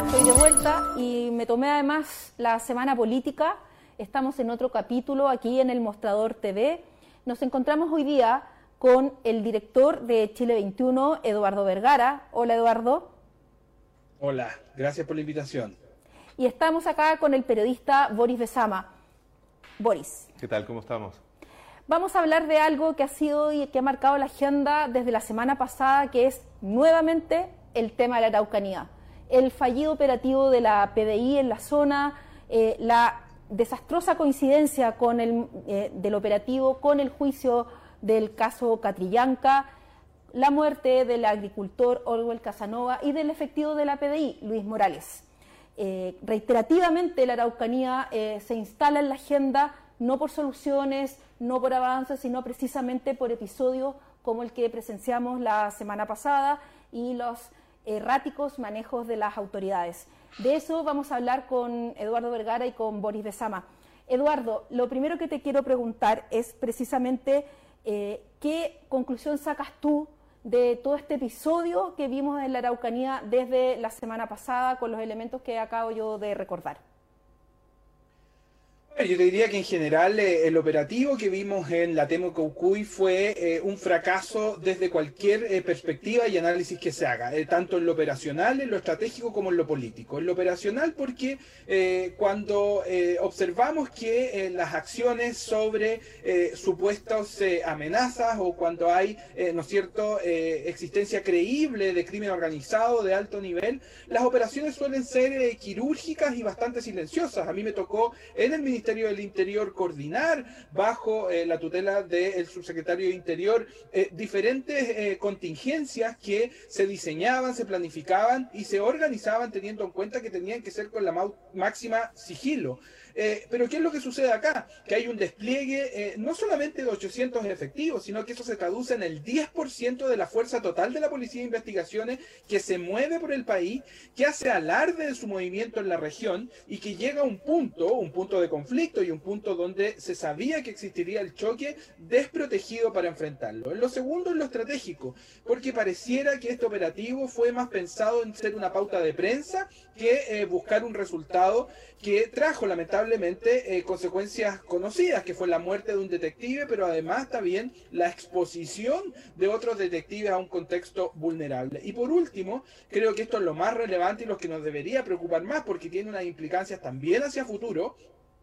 estoy de vuelta y me tomé además la semana política. Estamos en otro capítulo aquí en el Mostrador TV. Nos encontramos hoy día con el director de Chile 21, Eduardo Vergara. Hola, Eduardo. Hola, gracias por la invitación. Y estamos acá con el periodista Boris Besama. Boris. ¿Qué tal? ¿Cómo estamos? Vamos a hablar de algo que ha sido y que ha marcado la agenda desde la semana pasada, que es nuevamente el tema de la Araucanía. El fallido operativo de la PDI en la zona, la desastrosa coincidencia con del operativo con el juicio del caso Catrillanca, la muerte del agricultor Orwell Casanova y del efectivo de la PDI, Luis Morales. Reiterativamente la Araucanía se instala en la agenda no por soluciones, no por avances, sino precisamente por episodios como el que presenciamos la semana pasada y los erráticos manejos de las autoridades. De eso vamos a hablar con Eduardo Vergara y con Boris Besama. Eduardo, lo primero que te quiero preguntar es precisamente ¿qué conclusión sacas tú de todo este episodio que vimos en la Araucanía desde la semana pasada con los elementos que acabo yo de recordar? Yo te diría que en general el operativo que vimos en la Temuco-Ucuy fue un fracaso desde cualquier perspectiva y análisis que se haga, tanto en lo operacional, en lo estratégico como en lo político. En lo operacional porque cuando observamos que las acciones sobre supuestas amenazas o cuando hay, ¿no es cierto?, existencia creíble de crimen organizado de alto nivel, las operaciones suelen ser quirúrgicas y bastante silenciosas. A mí me tocó en el Ministerio del Interior coordinar bajo la tutela del subsecretario de Interior diferentes contingencias que se diseñaban, se planificaban y se organizaban teniendo en cuenta que tenían que ser con la máxima sigilo. Pero ¿qué es lo que sucede acá? Que hay un despliegue no solamente de 800 efectivos, sino que eso se traduce en el 10% de la fuerza total de la Policía de Investigaciones que se mueve por el país, que hace alarde de su movimiento en la región y que llega a un punto de conflicto y un punto donde se sabía que existiría el choque desprotegido para enfrentarlo. En lo segundo, en lo estratégico, porque pareciera que este operativo fue más pensado en ser una pauta de prensa que buscar un resultado que trajo lamentablemente consecuencias conocidas, que fue la muerte de un detective, pero además también la exposición de otros detectives a un contexto vulnerable. Y por último, creo que esto es lo más relevante y lo que nos debería preocupar más, porque tiene unas implicancias también hacia futuro,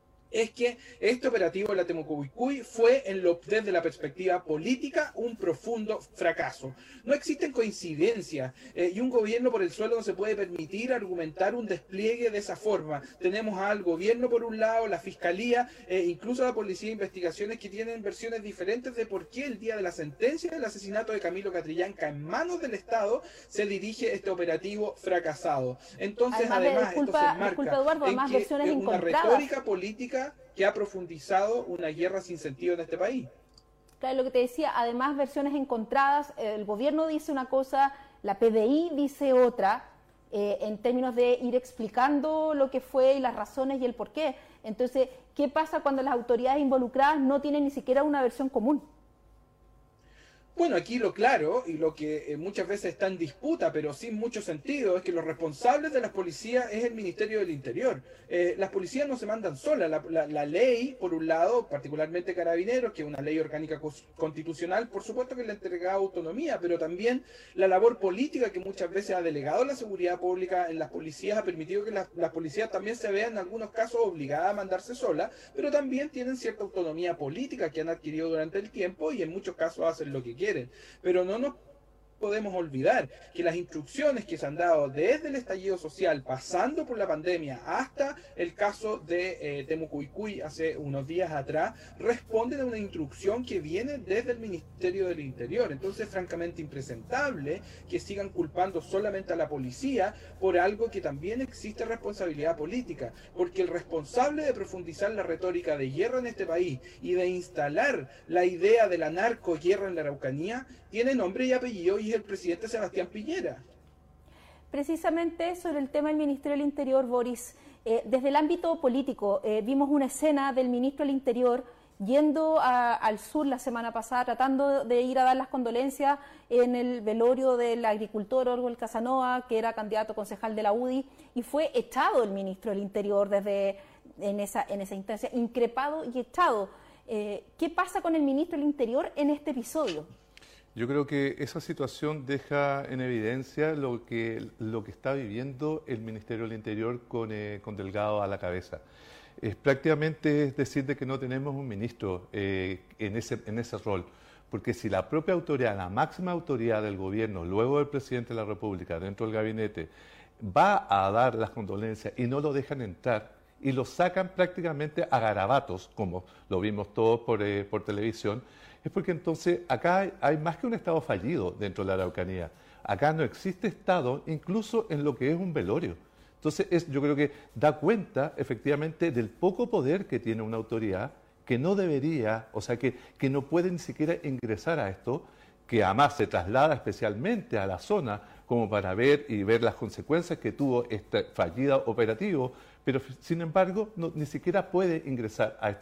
es que este operativo de la Temuco-Ucuy fue, desde la perspectiva política, un profundo fracaso. No existen coincidencias y un gobierno por el suelo no se puede permitir argumentar un despliegue de esa forma. Tenemos al gobierno por un lado, la fiscalía, incluso la Policía de Investigaciones, que tienen versiones diferentes de por qué el día de la sentencia del asesinato de Camilo Catrillanca en manos del Estado se dirige este operativo fracasado. Entonces, además esto se enmarca Eduardo, en que versiones es una encontradas. retórica política que ha profundizado una guerra sin sentido en este país. Claro, lo que te decía, además versiones encontradas, el gobierno dice una cosa, la PDI dice otra, en términos de ir explicando lo que fue y las razones y el porqué. Entonces, ¿qué pasa cuando las autoridades involucradas no tienen ni siquiera una versión común? Bueno, aquí lo claro y lo que muchas veces está en disputa, pero sin mucho sentido, es que los responsables de las policías es el Ministerio del Interior. Las policías no se mandan solas. La ley, por un lado, particularmente Carabineros, que es una ley orgánica constitucional, por supuesto que le entrega autonomía, pero también la labor política que muchas veces ha delegado la seguridad pública en las policías ha permitido que las policías también se vean en algunos casos obligadas a mandarse solas, pero también tienen cierta autonomía política que han adquirido durante el tiempo y en muchos casos hacen lo que quieren. Pero no nos podemos olvidar que las instrucciones que se han dado desde el estallido social, pasando por la pandemia, hasta el caso de Temuco-Ucuy hace unos días atrás, responden a una instrucción que viene desde el Ministerio del Interior. Entonces es francamente impresentable que sigan culpando solamente a la policía por algo que también existe responsabilidad política, porque el responsable de profundizar la retórica de guerra en este país y de instalar la idea de la narcoguerra en la Araucanía tiene nombre y apellido y es el presidente Sebastián Piñera. Precisamente sobre el tema del Ministerio del Interior, Boris, desde el ámbito político vimos una escena del ministro del Interior yendo al sur la semana pasada, tratando de ir a dar las condolencias en el velorio del agricultor Orwell Casanova, que era candidato concejal de la UDI, y fue echado el ministro del Interior en esa instancia, increpado y echado. ¿Qué pasa con el ministro del Interior en este episodio? Yo creo que esa situación deja en evidencia lo que está viviendo el Ministerio del Interior con Delgado a la cabeza. Es prácticamente decir de que no tenemos un ministro en ese rol, porque si la propia autoridad, la máxima autoridad del gobierno, luego del presidente de la República, dentro del gabinete, va a dar las condolencias y no lo dejan entrar, y lo sacan prácticamente a garabatos, como lo vimos todos por televisión, es porque entonces acá hay más que un Estado fallido dentro de la Araucanía. Acá no existe Estado, incluso en lo que es un velorio. Entonces yo creo que da cuenta efectivamente del poco poder que tiene una autoridad que no debería, o sea, que no puede ni siquiera ingresar a esto, que además se traslada especialmente a la zona como para ver las consecuencias que tuvo este fallido operativo, pero sin embargo ni siquiera puede ingresar a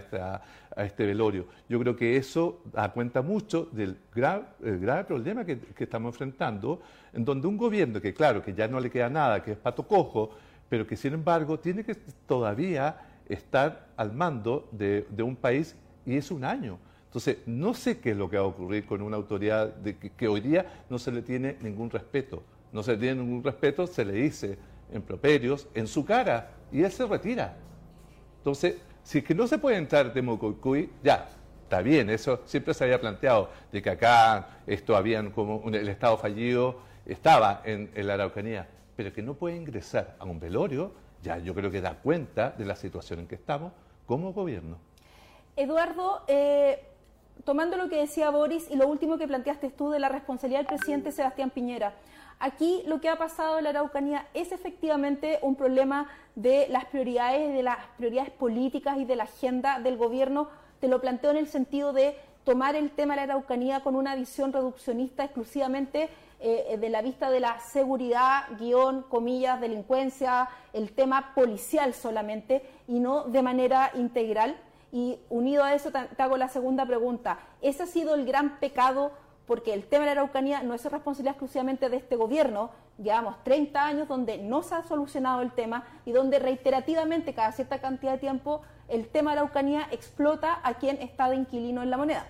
este velorio. Yo creo que eso da cuenta mucho del grave problema que estamos enfrentando, en donde un gobierno que claro, que ya no le queda nada, que es pato cojo, pero que sin embargo tiene que todavía estar al mando de un país, y es un año. Entonces, no sé qué es lo que va a ocurrir con una autoridad que hoy día no se le tiene ningún respeto. No se le tiene ningún respeto, se le dice improperios en su cara y él se retira. Entonces, si es que no se puede entrar de Mocoicuy, ya, está bien, eso siempre se había planteado, de que acá habían como el Estado fallido, estaba en la Araucanía, pero que no puede ingresar a un velorio, ya yo creo que da cuenta de la situación en que estamos como gobierno. Eduardo, tomando lo que decía Boris y lo último que planteaste tú de la responsabilidad del presidente Sebastián Piñera, aquí lo que ha pasado en la Araucanía es efectivamente un problema de las prioridades políticas y de la agenda del gobierno. Te lo planteo en el sentido de tomar el tema de la Araucanía con una visión reduccionista exclusivamente de la vista de la seguridad, guión, comillas, delincuencia, el tema policial solamente y no de manera integral. Y unido a eso te hago la segunda pregunta. ¿Ese ha sido el gran pecado? Porque el tema de la Araucanía no es responsabilidad exclusivamente de este gobierno. Llevamos 30 años donde no se ha solucionado el tema y donde reiterativamente, cada cierta cantidad de tiempo, el tema de la Araucanía explota a quien está de inquilino en La Moneda.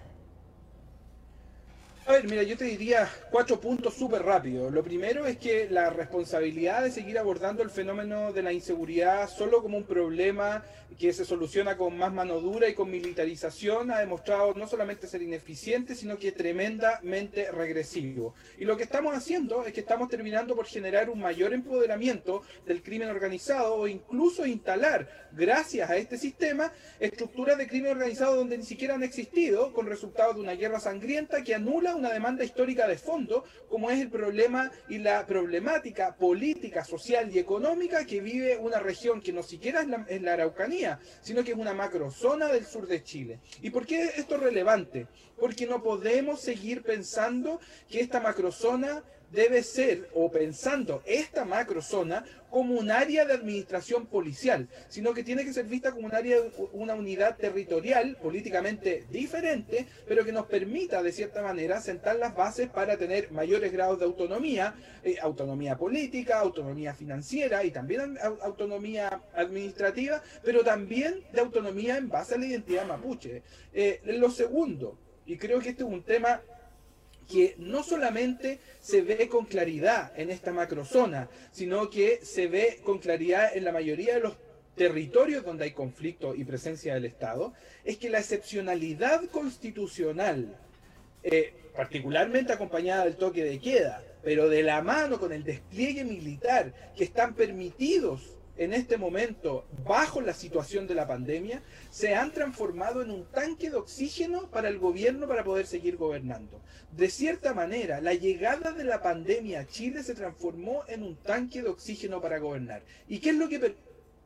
A ver, mira, yo te diría 4 puntos súper rápidos. Lo primero es que la responsabilidad de seguir abordando el fenómeno de la inseguridad solo como un problema que se soluciona con más mano dura y con militarización ha demostrado no solamente ser ineficiente, sino que tremendamente regresivo. Y lo que estamos haciendo es que estamos terminando por generar un mayor empoderamiento del crimen organizado o incluso instalar, gracias a este sistema, estructuras de crimen organizado donde ni siquiera han existido, con resultados de una guerra sangrienta que anula una demanda histórica de fondo, como es el problema y la problemática política, social y económica que vive una región que no siquiera es la Araucanía, sino que es una macrozona del sur de Chile. ¿Y por qué esto es relevante? Porque no podemos seguir pensando que esta macrozona debe ser, o pensando esta macrozona como un área de administración policial, sino que tiene que ser vista como un área, una unidad territorial políticamente diferente, pero que nos permita de cierta manera sentar las bases para tener mayores grados de autonomía, autonomía política, autonomía financiera y también autonomía administrativa, pero también de autonomía en base a la identidad mapuche. Lo segundo, y creo que este es un tema que no solamente se ve con claridad en esta macrozona, sino que se ve con claridad en la mayoría de los territorios donde hay conflicto y presencia del Estado, es que la excepcionalidad constitucional, particularmente acompañada del toque de queda, pero de la mano con el despliegue militar que están permitidos en este momento, bajo la situación de la pandemia, se han transformado en un tanque de oxígeno para el gobierno para poder seguir gobernando. De cierta manera, la llegada de la pandemia a Chile se transformó en un tanque de oxígeno para gobernar. ¿Y qué es lo que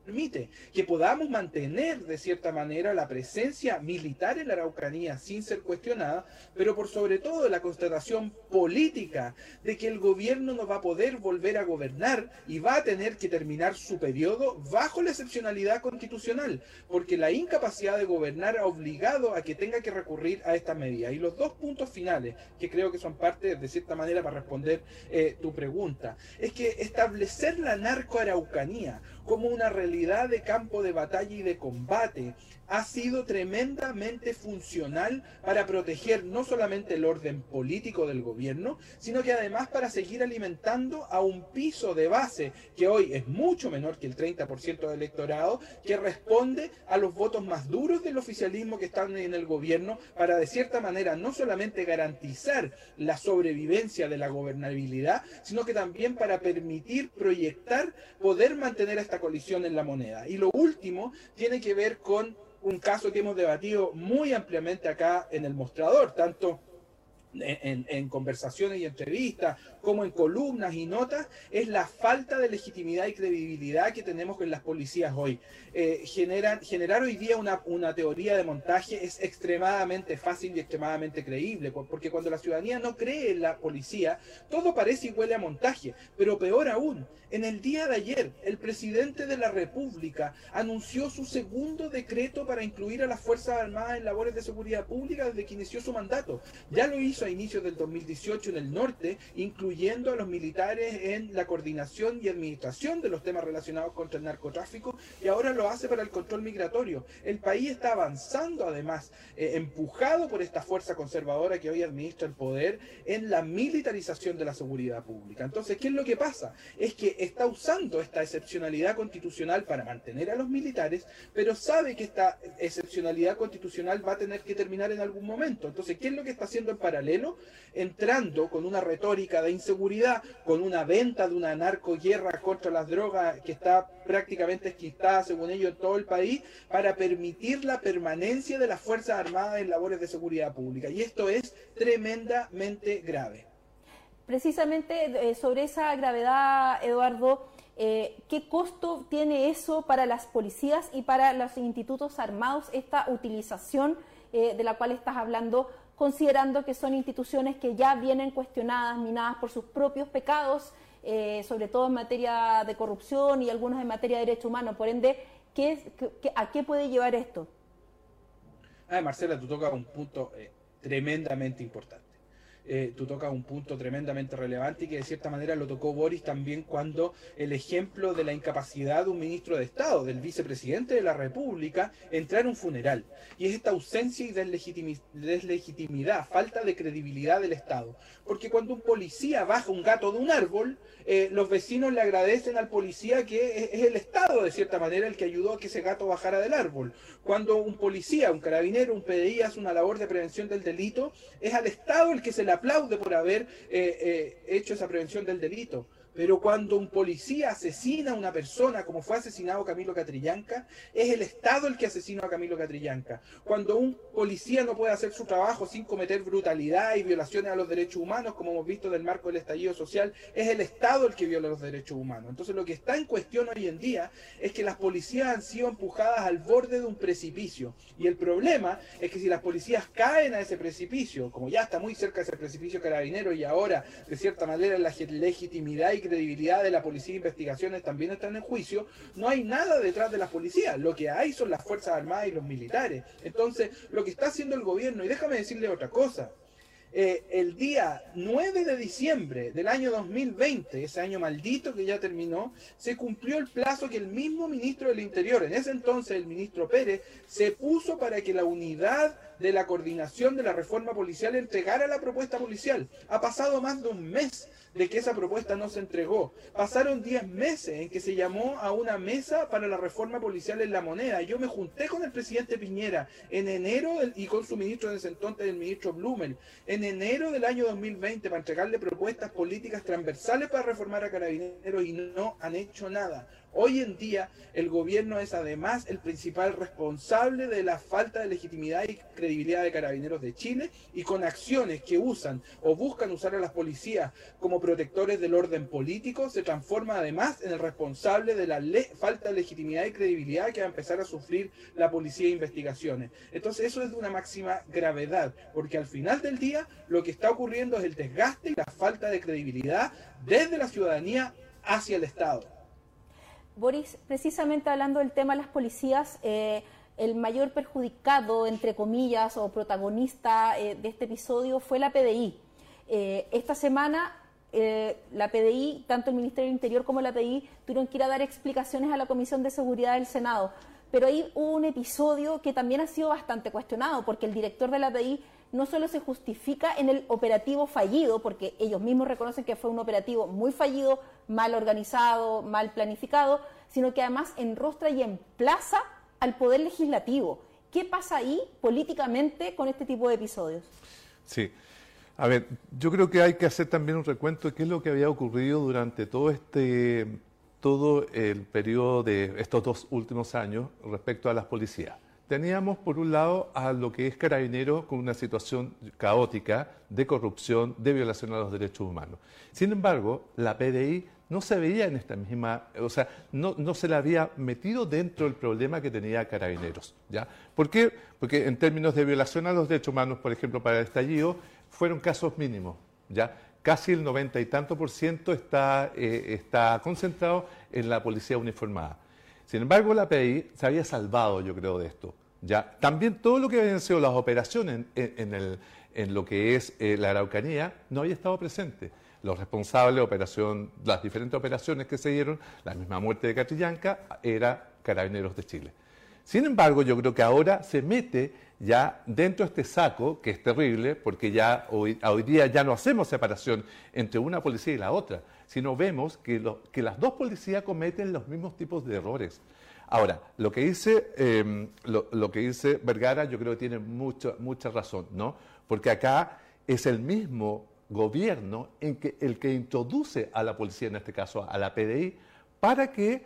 permite que podamos mantener de cierta manera la presencia militar en la Araucanía sin ser cuestionada, pero por sobre todo la constatación política de que el gobierno no va a poder volver a gobernar y va a tener que terminar su periodo bajo la excepcionalidad constitucional, porque la incapacidad de gobernar ha obligado a que tenga que recurrir a esta medida. Y los dos puntos finales, que creo que son parte de cierta manera para responder tu pregunta, es que establecer la narcoaraucanía como una realidad de campo de batalla y de combate ha sido tremendamente funcional para proteger no solamente el orden político del gobierno, sino que además para seguir alimentando a un piso de base que hoy es mucho menor que el 30% del electorado, que responde a los votos más duros del oficialismo que están en el gobierno, para de cierta manera no solamente garantizar la sobrevivencia de la gobernabilidad, sino que también para permitir proyectar, poder mantener esta coalición en la moneda. Y lo último tiene que ver con un caso que hemos debatido muy ampliamente acá en el mostrador, tanto en conversaciones y entrevistas, como en columnas y notas, es la falta de legitimidad y credibilidad que tenemos con las policías hoy. Generar hoy día una teoría de montaje es extremadamente fácil y extremadamente creíble, porque cuando la ciudadanía no cree en la policía, todo parece y huele a montaje. Pero peor aún, en el día de ayer, el presidente de la República anunció su segundo decreto para incluir a las Fuerzas Armadas en labores de seguridad pública desde que inició su mandato. Ya lo hizo a inicios del 2018 en el norte, incluyendo a los militares en la coordinación y administración de los temas relacionados contra el narcotráfico, y ahora lo hace para el control migratorio. El país está avanzando además, empujado por esta fuerza conservadora que hoy administra el poder, en la militarización de la seguridad pública. Entonces, ¿qué es lo que pasa? Es que está usando esta excepcionalidad constitucional para mantener a los militares, pero sabe que esta excepcionalidad constitucional va a tener que terminar en algún momento. Entonces, ¿qué es lo que está haciendo en paralelo? Entrando con una retórica de inseguridad, con una venta de una narcoguerra contra las drogas que está prácticamente esquistada, según ellos, en todo el país, para permitir la permanencia de las Fuerzas Armadas en labores de seguridad pública. Y esto es tremendamente grave. Precisamente sobre esa gravedad, Eduardo, ¿qué costo tiene eso para las policías y para los institutos armados, esta utilización de la cual estás hablando, considerando que son instituciones que ya vienen cuestionadas, minadas por sus propios pecados, sobre todo en materia de corrupción y algunos en materia de derechos humanos? Por ende, ¿a qué puede llevar esto? Marcela, tú tocas un punto tremendamente importante. Tú tocas un punto tremendamente relevante y que de cierta manera lo tocó Boris también cuando el ejemplo de la incapacidad de un ministro de Estado, del vicepresidente de la República, entrar a un funeral. Y es esta ausencia y deslegitimidad, falta de credibilidad del Estado. Porque cuando un policía baja un gato de un árbol, los vecinos le agradecen al policía que es el Estado, de cierta manera, el que ayudó a que ese gato bajara del árbol. Cuando un policía, un carabinero, un PDI hace una labor de prevención del delito, es al Estado el que se le aplaude por haber hecho esa prevención del delito. Pero cuando un policía asesina a una persona, como fue asesinado Camilo Catrillanca, es el Estado el que asesinó a Camilo Catrillanca. Cuando un policía no puede hacer su trabajo sin cometer brutalidad y violaciones a los derechos humanos, como hemos visto del marco del estallido social, es el Estado el que viola los derechos humanos. Entonces lo que está en cuestión hoy en día es que las policías han sido empujadas al borde de un precipicio. Y el problema es que si las policías caen a ese precipicio, como ya está muy cerca de ese precipicio Carabinero y ahora de cierta manera la legitimidad y credibilidad de la policía de investigaciones también están en juicio, no hay nada detrás de las policías, lo que hay son las Fuerzas Armadas y los militares. Entonces, lo que está haciendo el gobierno, y déjame decirle otra cosa, el día 9 de diciembre del año 2020, ese año maldito que ya terminó, se cumplió el plazo que el mismo ministro del Interior, en ese entonces el ministro Pérez, se puso para que la unidad de la coordinación de la reforma policial entregara la propuesta policial. Ha pasado más de un mes de que esa propuesta no se entregó. Pasaron 10 meses en que se llamó a una mesa para la reforma policial en La Moneda. Yo me junté con el presidente Piñera en enero y con su ministro de ese entonces, el ministro Blumel, en enero del año 2020 para entregarle propuestas políticas transversales para reformar a Carabineros y no han hecho nada. Hoy en día el gobierno es además el principal responsable de la falta de legitimidad y credibilidad de Carabineros de Chile, y con acciones que usan o buscan usar a las policías como protectores del orden político, se transforma además en el responsable de la falta de legitimidad y credibilidad que va a empezar a sufrir la policía de investigaciones. Entonces eso es de una máxima gravedad, porque al final del día lo que está ocurriendo es el desgaste y la falta de credibilidad desde la ciudadanía hacia el Estado. Boris, precisamente hablando del tema de las policías, el mayor perjudicado, entre comillas, o protagonista de este episodio fue la PDI. Esta semana la PDI, tanto el Ministerio del Interior como la PDI, tuvieron que ir a dar explicaciones a la Comisión de Seguridad del Senado. Pero ahí hubo un episodio que también ha sido bastante cuestionado, porque el director de la PDI no solo se justifica en el operativo fallido, porque ellos mismos reconocen que fue un operativo muy fallido, mal organizado, mal planificado, sino que además enrostra y emplaza al Poder Legislativo. ¿Qué pasa ahí políticamente con este tipo de episodios? Sí. A ver, yo creo que hay que hacer también un recuento de qué es lo que había ocurrido durante todo el periodo de estos 2 últimos años respecto a las policías. Teníamos, por un lado, a lo que es Carabineros con una situación caótica de corrupción, de violación a los derechos humanos. Sin embargo, la PDI no se veía en esta misma, o sea, no se la había metido dentro del problema que tenía Carabineros, ¿ya? ¿Por qué? Porque en términos de violación a los derechos humanos, por ejemplo, para el estallido, fueron casos mínimos, ¿ya? Casi el 90 y tanto % está concentrado en la policía uniformada. Sin embargo, la PDI se había salvado, yo creo, de esto, ¿ya? También todo lo que habían sido las operaciones en lo que es la Araucanía no había estado presente. Los responsables de las diferentes operaciones que se dieron, la misma muerte de Catrillanca, era Carabineros de Chile. Sin embargo, yo creo que ahora se mete ya dentro de este saco, que es terrible, porque ya hoy día ya no hacemos separación entre una policía y la otra, sino vemos que las dos policías cometen los mismos tipos de errores. Ahora, lo que dice Vergara, yo creo que tiene mucha razón, ¿no? Porque acá es el mismo gobierno el que introduce a la policía, en este caso a la PDI, para que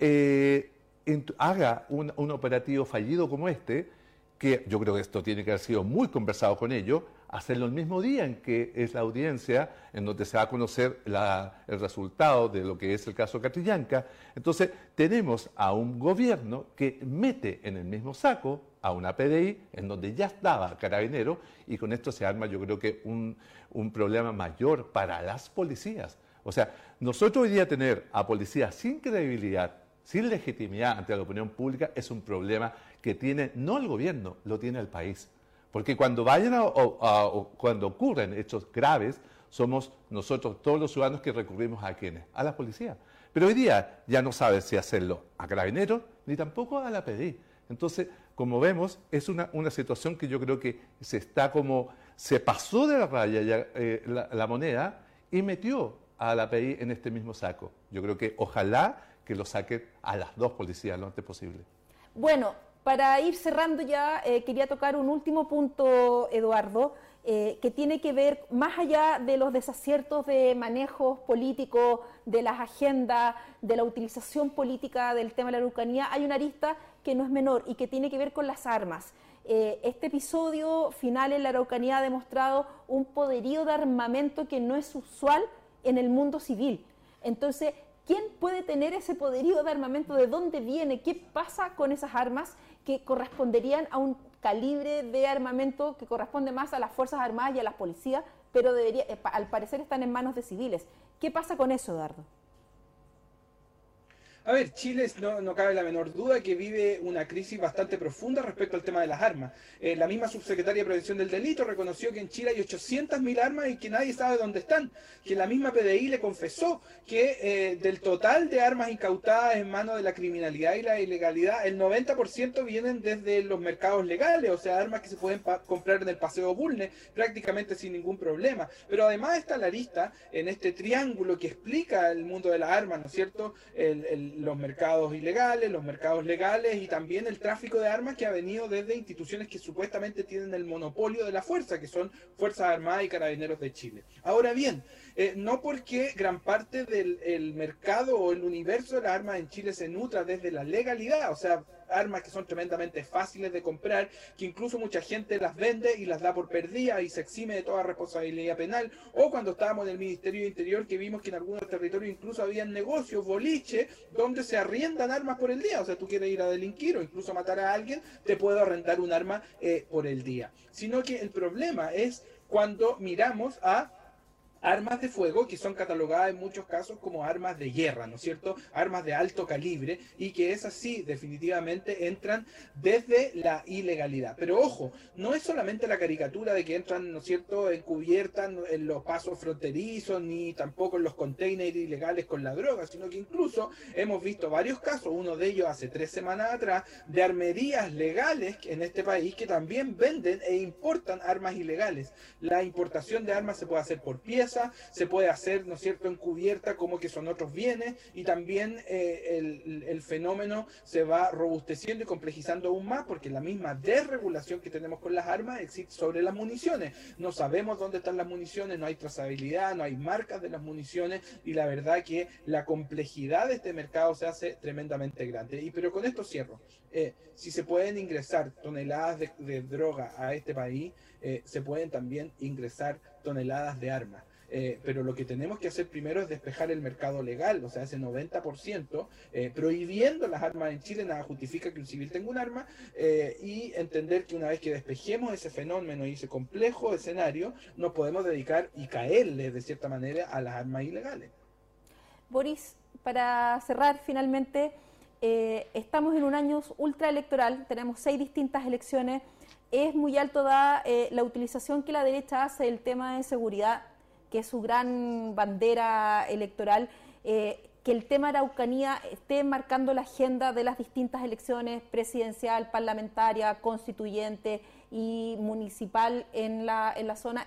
haga un operativo fallido como este, que yo creo que esto tiene que haber sido muy conversado con ellos, hacerlo el mismo día en que es la audiencia, en donde se va a conocer el resultado de lo que es el caso Catrillanca. Entonces, tenemos a un gobierno que mete en el mismo saco a una PDI, en donde ya estaba Carabinero, y con esto se arma, yo creo que un problema mayor para las policías. O sea, nosotros hoy día tener a policías sin credibilidad, sin legitimidad ante la opinión pública, es un problema que tiene no el gobierno, lo tiene el país. Porque cuando cuando ocurren hechos graves, somos nosotros, todos los ciudadanos, que recurrimos a ¿quiénes? A la policía. Pero hoy día ya no sabe si hacerlo a Carabineros ni tampoco a la PDI. Entonces, como vemos, es una situación que yo creo que se pasó de la raya ya, la moneda, y metió a la PDI en este mismo saco. Yo creo que ojalá que lo saquen a las dos policías lo antes posible. Bueno, para ir cerrando ya, quería tocar un último punto, Eduardo, que tiene que ver, más allá de los desaciertos de manejos políticos, de las agendas, de la utilización política del tema de la Araucanía, hay una arista que no es menor y que tiene que ver con las armas. Este episodio final en la Araucanía ha demostrado un poderío de armamento que no es usual en el mundo civil. Entonces, ¿quién puede tener ese poderío de armamento? ¿De dónde viene? ¿Qué pasa con esas armas que corresponderían a un calibre de armamento que corresponde más a las Fuerzas Armadas y a las policías, pero al parecer están en manos de civiles? ¿Qué pasa con eso, Eduardo? A ver, Chile no cabe la menor duda que vive una crisis bastante profunda respecto al tema de las armas. La misma subsecretaria de Prevención del Delito reconoció que en Chile hay 800.000 armas y que nadie sabe dónde están. Que la misma PDI le confesó que del total de armas incautadas en manos de la criminalidad y la ilegalidad, el 90% vienen desde los mercados legales, o sea, armas que se pueden comprar en el Paseo Bulnes prácticamente sin ningún problema. Pero además está la arista en este triángulo que explica el mundo de las armas, ¿no es cierto? los mercados ilegales, los mercados legales y también el tráfico de armas que ha venido desde instituciones que supuestamente tienen el monopolio de la fuerza, que son Fuerzas Armadas y Carabineros de Chile. Ahora bien, no porque gran parte del mercado o el universo de las armas en Chile se nutra desde la legalidad, o sea, armas que son tremendamente fáciles de comprar, que incluso mucha gente las vende y las da por perdidas y se exime de toda responsabilidad penal, o cuando estábamos en el Ministerio de Interior que vimos que en algunos territorios incluso habían negocios, boliche, donde se arriendan armas por el día, o sea, tú quieres ir a delinquir o incluso matar a alguien, te puedo arrendar un arma por el día. Sino que el problema es cuando miramos a armas de fuego que son catalogadas en muchos casos como armas de guerra, ¿no es cierto? Armas de alto calibre y que esas sí definitivamente entran desde la ilegalidad. Pero ojo, no es solamente la caricatura de que entran, ¿no es cierto?, encubiertas en los pasos fronterizos ni tampoco en los containers ilegales con la droga, sino que incluso hemos visto varios casos, uno de ellos hace 3 semanas atrás, de armerías legales en este país que también venden e importan armas ilegales. La importación de armas se puede hacer por pieza, se puede hacer, ¿no es cierto?, encubierta como que son otros bienes y también el fenómeno se va robusteciendo y complejizando aún más porque la misma desregulación que tenemos con las armas existe sobre las municiones. No sabemos dónde están las municiones, no hay trazabilidad, no hay marcas de las municiones y la verdad que la complejidad de este mercado se hace tremendamente grande. Pero con esto cierro. Si se pueden ingresar toneladas de droga a este país, se pueden también ingresar toneladas de armas. Pero lo que tenemos que hacer primero es despejar el mercado legal, o sea, ese 90%, prohibiendo las armas en Chile, nada justifica que un civil tenga un arma, y entender que una vez que despejemos ese fenómeno y ese complejo escenario, nos podemos dedicar y caerle de cierta manera a las armas ilegales. Boris, para cerrar finalmente, estamos en un año ultraelectoral, tenemos 6 distintas elecciones, es muy alto la utilización que la derecha hace del tema de seguridad, que es su gran bandera electoral, que el tema Araucanía esté marcando la agenda de las distintas elecciones presidencial, parlamentaria, constituyente y municipal en la zona.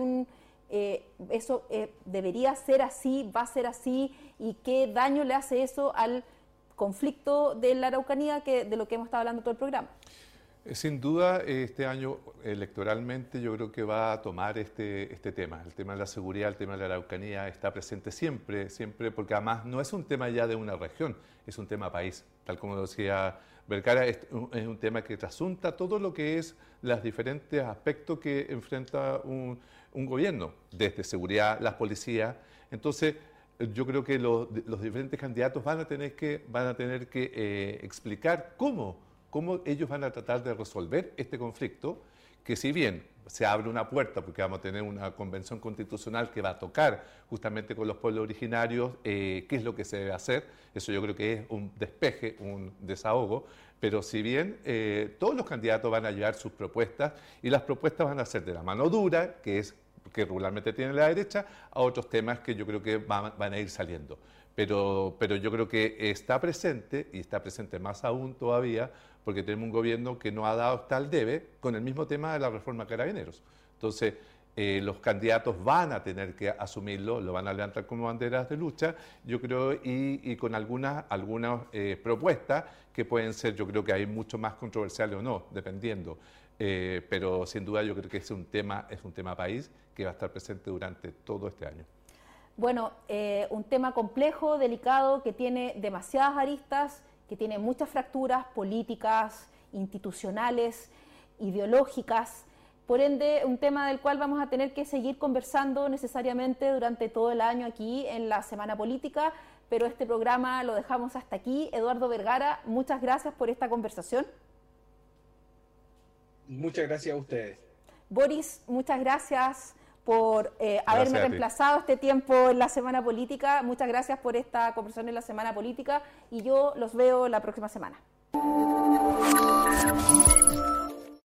Eso debería ser así, va a ser así, y qué daño le hace eso al conflicto de la Araucanía, de lo que hemos estado hablando todo el programa. Sin duda, este año electoralmente yo creo que va a tomar este tema. El tema de la seguridad, el tema de la Araucanía está presente siempre, porque además no es un tema ya de una región, es un tema país. Tal como decía Vergara, es un tema que trasunta todo lo que es los diferentes aspectos que enfrenta un gobierno, desde seguridad, las policías. Entonces, yo creo que los diferentes candidatos van a tener que explicar cómo ellos van a tratar de resolver este conflicto, que si bien se abre una puerta, porque vamos a tener una convención constitucional que va a tocar justamente con los pueblos originarios qué es lo que se debe hacer, eso yo creo que es un despeje, un desahogo, pero si bien todos los candidatos van a llevar sus propuestas, y las propuestas van a ser de la mano dura, que regularmente tiene la derecha, a otros temas que yo creo que van a ir saliendo. Pero yo creo que está presente, y está presente más aún todavía, porque tenemos un gobierno que no ha dado tal debe con el mismo tema de la reforma Carabineros. Entonces, los candidatos van a tener que asumirlo, lo van a levantar como banderas de lucha, yo creo, y con algunas propuestas que pueden ser, yo creo que hay mucho más controversiales o no, dependiendo. Pero sin duda yo creo que es un tema país que va a estar presente durante todo este año. Bueno, un tema complejo, delicado, que tiene demasiadas aristas, que tiene muchas fracturas políticas, institucionales, ideológicas. Por ende, un tema del cual vamos a tener que seguir conversando necesariamente durante todo el año aquí en la Semana Política, pero este programa lo dejamos hasta aquí. Eduardo Vergara, muchas gracias por esta conversación. Muchas gracias a ustedes. Boris, muchas gracias por haberme reemplazado este tiempo en la Semana Política. Muchas gracias por esta conversación en la Semana Política y yo los veo la próxima semana.